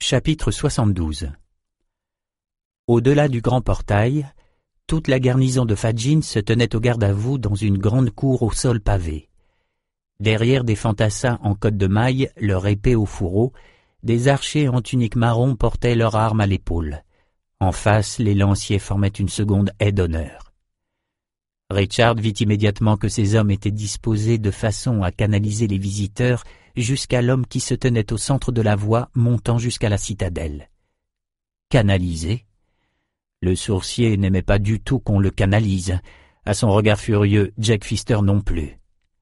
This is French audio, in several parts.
Chapitre 72. Au-delà du grand portail, toute la garnison de Fadjin se tenait au garde-à-vous dans une grande cour au sol pavé. Derrière des fantassins en cotte de maille, leur épée au fourreau, des archers en tunique marron portaient leurs armes à l'épaule. En face, les lanciers formaient une seconde haie d'honneur. Richard vit immédiatement que ces hommes étaient disposés de façon à canaliser les visiteurs jusqu'à l'homme qui se tenait au centre de la voie montant jusqu'à la citadelle. Canaliser? Le sourcier n'aimait pas du tout qu'on le canalise. À son regard furieux, Jack Pfister non plus.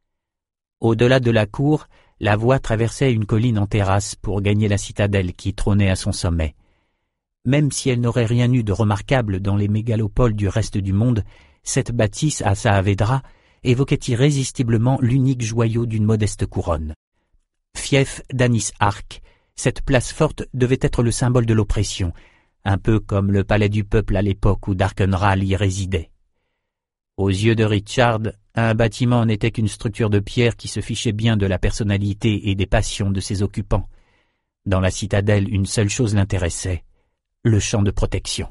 Au-delà de la cour, la voie traversait une colline en terrasse pour gagner la citadelle qui trônait à son sommet. Même si elle n'aurait rien eu de remarquable dans les mégalopoles du reste du monde, cette bâtisse à Saavedra évoquait irrésistiblement l'unique joyau d'une modeste couronne. Fief d'Anis Arc, cette place forte devait être le symbole de l'oppression, un peu comme le palais du peuple à l'époque où Darkenral y résidait. Aux yeux de Richard, un bâtiment n'était qu'une structure de pierre qui se fichait bien de la personnalité et des passions de ses occupants. Dans la citadelle, une seule chose l'intéressait, le champ de protection.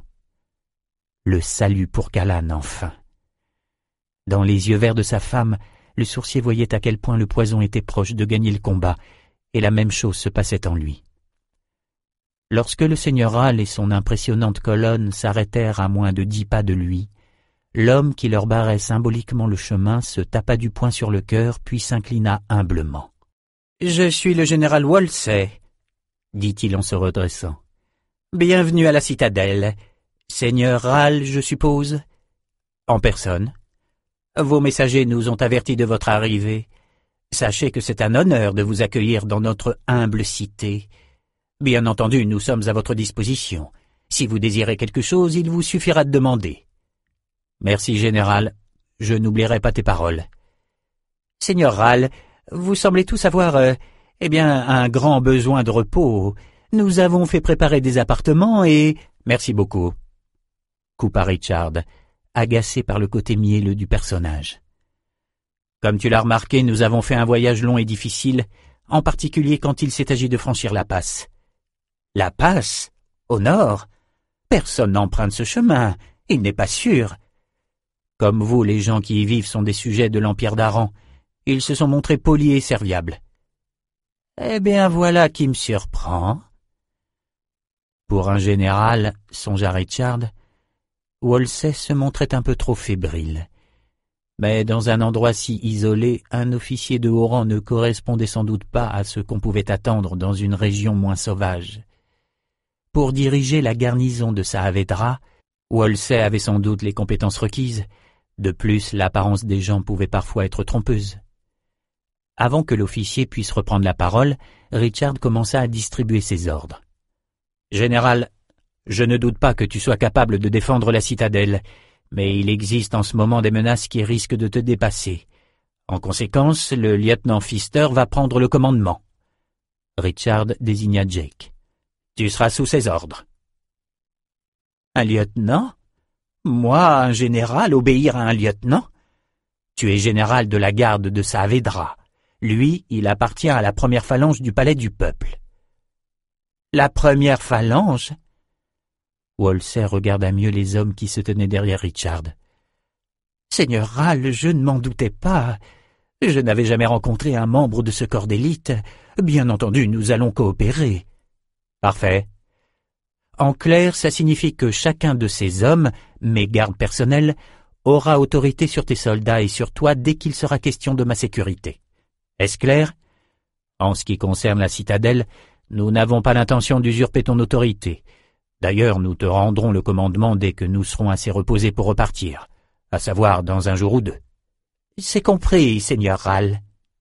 Le salut pour Callan, enfin. Dans les yeux verts de sa femme, le sourcier voyait à quel point le poison était proche de gagner le combat, et la même chose se passait en lui. Lorsque le seigneur Ral et son impressionnante colonne s'arrêtèrent à moins de 10 pas de lui, l'homme qui leur barrait symboliquement le chemin se tapa du poing sur le cœur puis s'inclina humblement. « Je suis le général Wolsey, » dit-il en se redressant. « Bienvenue à la citadelle. Seigneur Ral, je suppose ? » ?»« En personne. » « Vos messagers nous ont avertis de votre arrivée. Sachez que c'est un honneur de vous accueillir dans notre humble cité. Bien entendu, nous sommes à votre disposition. Si vous désirez quelque chose, il vous suffira de demander. »« Merci, général. Je n'oublierai pas tes paroles. »« Seigneur Ral, vous semblez tous avoir, un grand besoin de repos. Nous avons fait préparer des appartements et... » « Merci beaucoup. » coupa Richard, agacé par le côté mielleux du personnage. « Comme tu l'as remarqué, nous avons fait un voyage long et difficile, en particulier quand il s'est agi de franchir la passe. »« La passe ? Au nord ? Personne n'emprunte ce chemin, il n'est pas sûr. Comme vous, les gens qui y vivent sont des sujets de l'Empire d'Aran. Ils se sont montrés polis et serviables. »« Eh bien, voilà qui me surprend. » Pour un général, songea Richard, Wolsey se montrait un peu trop fébrile. Mais dans un endroit si isolé, un officier de haut rang ne correspondait sans doute pas à ce qu'on pouvait attendre dans une région moins sauvage. Pour diriger la garnison de Saavedra, Wolsey avait sans doute les compétences requises. De plus, l'apparence des gens pouvait parfois être trompeuse. Avant que l'officier puisse reprendre la parole, Richard commença à distribuer ses ordres. « Général, je ne doute pas que tu sois capable de défendre la citadelle, mais il existe en ce moment des menaces qui risquent de te dépasser. En conséquence, le lieutenant Pfister va prendre le commandement. » Richard désigna Jake. « Tu seras sous ses ordres. »« Un lieutenant ? Moi, un général, obéir à un lieutenant ? Tu es général de la garde de Saavedra. Lui, il appartient à la première phalange du palais du peuple. »« La première phalange ?» Wolsey regarda mieux les hommes qui se tenaient derrière Richard. « Seigneur Ral, je ne m'en doutais pas. Je n'avais jamais rencontré un membre de ce corps d'élite. Bien entendu, nous allons coopérer. »« Parfait. En clair, ça signifie que chacun de ces hommes, mes gardes personnels, aura autorité sur tes soldats et sur toi dès qu'il sera question de ma sécurité. Est-ce clair ? En ce qui concerne la citadelle, nous n'avons pas l'intention d'usurper ton autorité. D'ailleurs, nous te rendrons le commandement dès que nous serons assez reposés pour repartir, à savoir dans un jour ou 2. »« C'est compris, seigneur Ral. »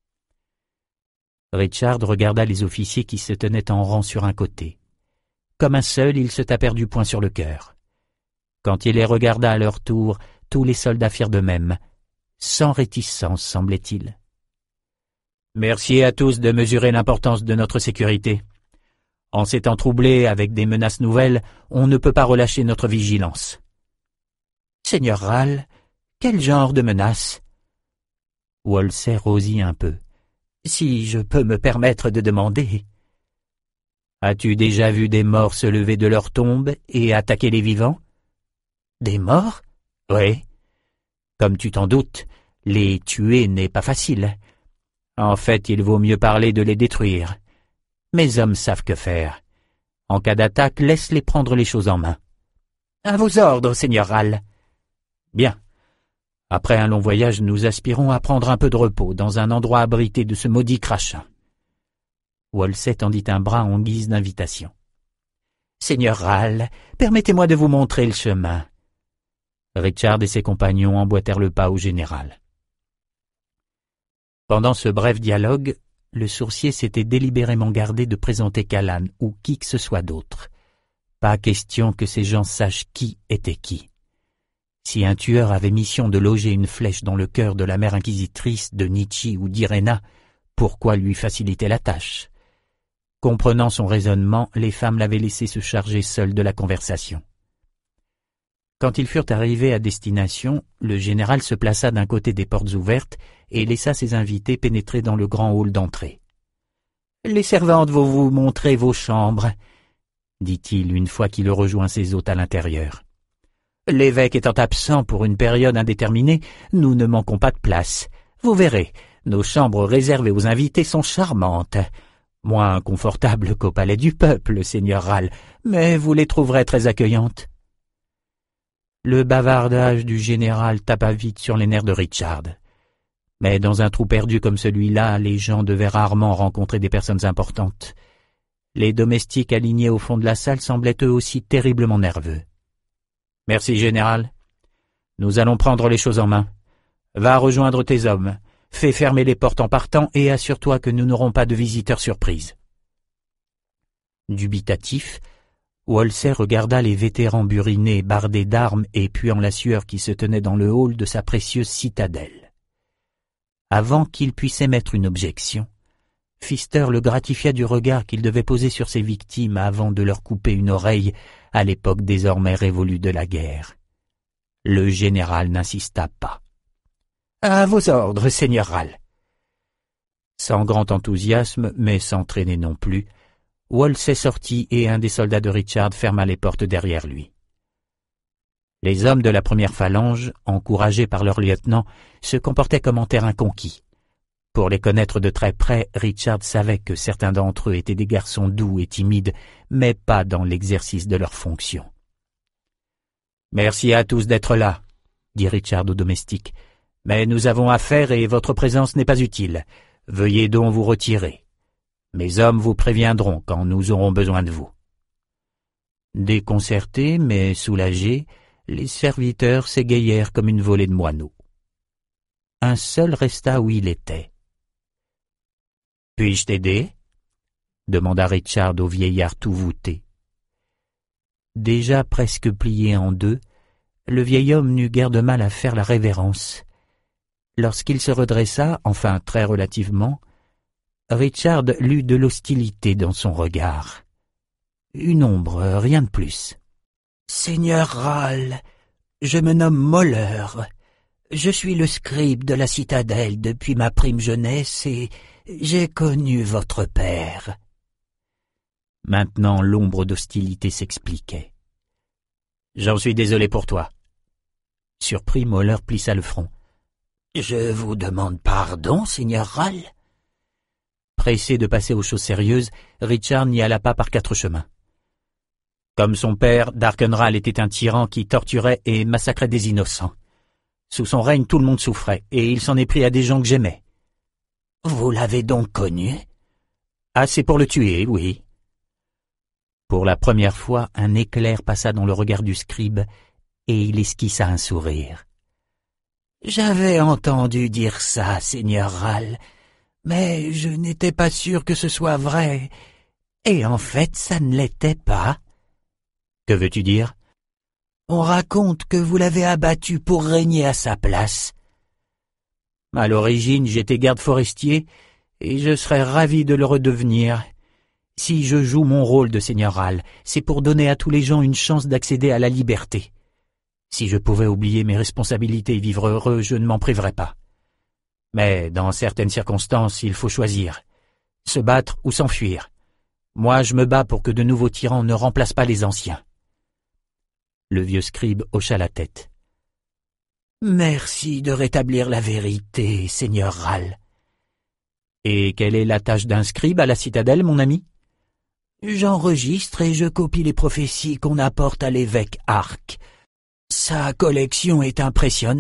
Richard regarda les officiers qui se tenaient en rang sur un côté. Comme un seul, ils se tapèrent du poing sur le cœur. Quand il les regarda à leur tour, tous les soldats firent de même, sans réticence, semblait-il. « Merci à tous de mesurer l'importance de notre sécurité. En ces temps troublés, avec des menaces nouvelles, on ne peut pas relâcher notre vigilance. »« Seigneur Ral, quel genre de menaces ?» Wolsey rosit un peu. « Si je peux me permettre de demander. » As-tu déjà vu des morts se lever de leur tombe et attaquer les vivants? Des morts? Oui. Comme tu t'en doutes, les tuer n'est pas facile. En fait, il vaut mieux parler de les détruire. Mes hommes savent que faire. En cas d'attaque, laisse-les prendre les choses en main. À vos ordres, Seigneur Ral. Bien. Après un long voyage, nous aspirons à prendre un peu de repos dans un endroit abrité de ce maudit crachin. Wolsey tendit un bras en guise d'invitation. Seigneur Ral, permettez-moi de vous montrer le chemin. Richard et ses compagnons emboîtèrent le pas au général. Pendant ce bref dialogue, le sourcier s'était délibérément gardé de présenter Callan ou qui que ce soit d'autre. Pas question que ces gens sachent qui était qui. Si un tueur avait mission de loger une flèche dans le cœur de la mère inquisitrice de Nietzsche ou d'Irena, pourquoi lui faciliter la tâche? Comprenant son raisonnement, les femmes l'avaient laissé se charger seule de la conversation. Quand ils furent arrivés à destination, le général se plaça d'un côté des portes ouvertes et laissa ses invités pénétrer dans le grand hall d'entrée. « Les servantes vont vous montrer vos chambres, » dit-il une fois qu'il eut rejoint ses hôtes à l'intérieur. « L'évêque étant absent pour une période indéterminée, nous ne manquons pas de place. Vous verrez, nos chambres réservées aux invités sont charmantes. Moins confortables qu'au palais du peuple, Seigneur Ral, mais vous les trouverez très accueillantes. » Le bavardage du général tapa vite sur les nerfs de Richard. Mais dans un trou perdu comme celui-là, les gens devaient rarement rencontrer des personnes importantes. Les domestiques alignés au fond de la salle semblaient eux aussi terriblement nerveux. « Merci, général. Nous allons prendre les choses en main. Va rejoindre tes hommes. Fais fermer les portes en partant et assure-toi que nous n'aurons pas de visiteurs surprises. » Dubitatif, Wolsey regarda les vétérans burinés, bardés d'armes et puant la sueur qui se tenaient dans le hall de sa précieuse citadelle. Avant qu'il puisse émettre une objection, Pfister le gratifia du regard qu'il devait poser sur ses victimes avant de leur couper une oreille à l'époque désormais révolue de la guerre. Le général n'insista pas. « À vos ordres, Seigneur Ral. » Sans grand enthousiasme, mais sans traîner non plus, Wolsey sortit et un des soldats de Richard ferma les portes derrière lui. Les hommes de la première phalange, encouragés par leur lieutenant, se comportaient comme en terrain conquis. Pour les connaître de très près, Richard savait que certains d'entre eux étaient des garçons doux et timides, mais pas dans l'exercice de leurs fonctions. « Merci à tous d'être là, » dit Richard au domestique, « mais nous avons affaire et votre présence n'est pas utile. Veuillez donc vous retirer. Mes hommes vous préviendront quand nous aurons besoin de vous. » Déconcertés mais soulagés, les serviteurs s'égayèrent comme une volée de moineaux. Un seul resta où il était. « Puis-je t'aider » demanda Richard au vieillard tout voûté. Déjà presque plié en deux, le vieil homme n'eut guère de mal à faire la révérence. Lorsqu'il se redressa, enfin très relativement, Richard lut de l'hostilité dans son regard. Une ombre, rien de plus. « Seigneur Ral, je me nomme Moller. Je suis le scribe de la citadelle depuis ma prime jeunesse et j'ai connu votre père. » Maintenant l'ombre d'hostilité s'expliquait. « J'en suis désolé pour toi. » Surpris, Moller plissa le front. « Je vous demande pardon, Seigneur Ral. » Pressé de passer aux choses sérieuses, Richard n'y alla pas par quatre chemins. Comme son père, Darkenral était un tyran qui torturait et massacrait des innocents. Sous son règne, tout le monde souffrait, et il s'en est pris à des gens que j'aimais. « Vous l'avez donc connu ?»« Assez pour le tuer, oui. » Pour la première fois, un éclair passa dans le regard du scribe, et il esquissa un sourire. « J'avais entendu dire ça, Seigneur Ral, mais je n'étais pas sûr que ce soit vrai, et en fait ça ne l'était pas. » « Que veux-tu dire ?»« On raconte que vous l'avez abattu pour régner à sa place. »« À l'origine, j'étais garde forestier, et je serais ravi de le redevenir. Si je joue mon rôle de Seigneur Ral, c'est pour donner à tous les gens une chance d'accéder à la liberté. Si je pouvais oublier mes responsabilités et vivre heureux, je ne m'en priverais pas. Mais dans certaines circonstances, il faut choisir. Se battre ou s'enfuir. Moi je me bats pour que de nouveaux tyrans ne remplacent pas les anciens. » Le vieux scribe hocha la tête. « Merci de rétablir la vérité, Seigneur Ral. »« Et quelle est la tâche d'un scribe à la citadelle, mon ami ?»« J'enregistre et je copie les prophéties qu'on apporte à l'évêque Arc. Sa collection est impressionnante. »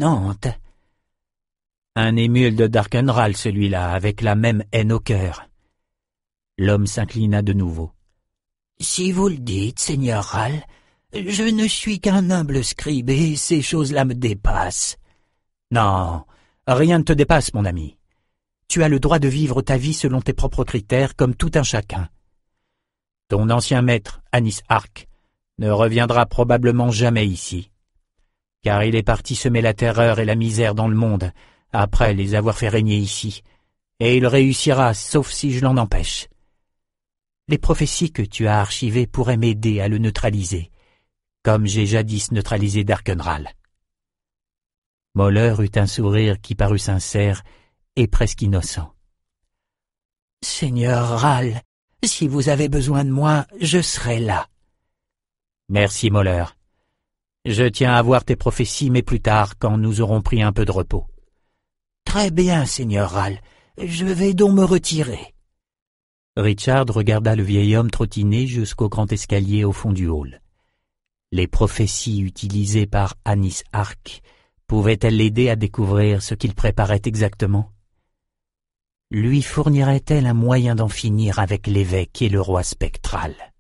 Un émule de Darkenral, celui-là, avec la même haine au cœur. L'homme s'inclina de nouveau. « Si vous le dites, Seigneur Ral, je ne suis qu'un humble scribe et ces choses-là me dépassent. »« Non, rien ne te dépasse, mon ami. Tu as le droit de vivre ta vie selon tes propres critères, comme tout un chacun. Ton ancien maître, Anis Arc, ne reviendra probablement jamais ici, car il est parti semer la terreur et la misère dans le monde, après les avoir fait régner ici, et il réussira, sauf si je l'en empêche. Les prophéties que tu as archivées pourraient m'aider à le neutraliser, comme j'ai jadis neutralisé Darkenral. » Moller eut un sourire qui parut sincère et presque innocent. « Seigneur Ral, si vous avez besoin de moi, je serai là. »« Merci, Moller. Je tiens à voir tes prophéties, mais plus tard, quand nous aurons pris un peu de repos. »« Très bien, Seigneur Ral. Je vais donc me retirer. » Richard regarda le vieil homme trottiner jusqu'au grand escalier au fond du hall. Les prophéties utilisées par Anis Arc pouvaient-elles l'aider à découvrir ce qu'il préparait exactement? Lui fournirait-elle un moyen d'en finir avec l'évêque et le roi spectral?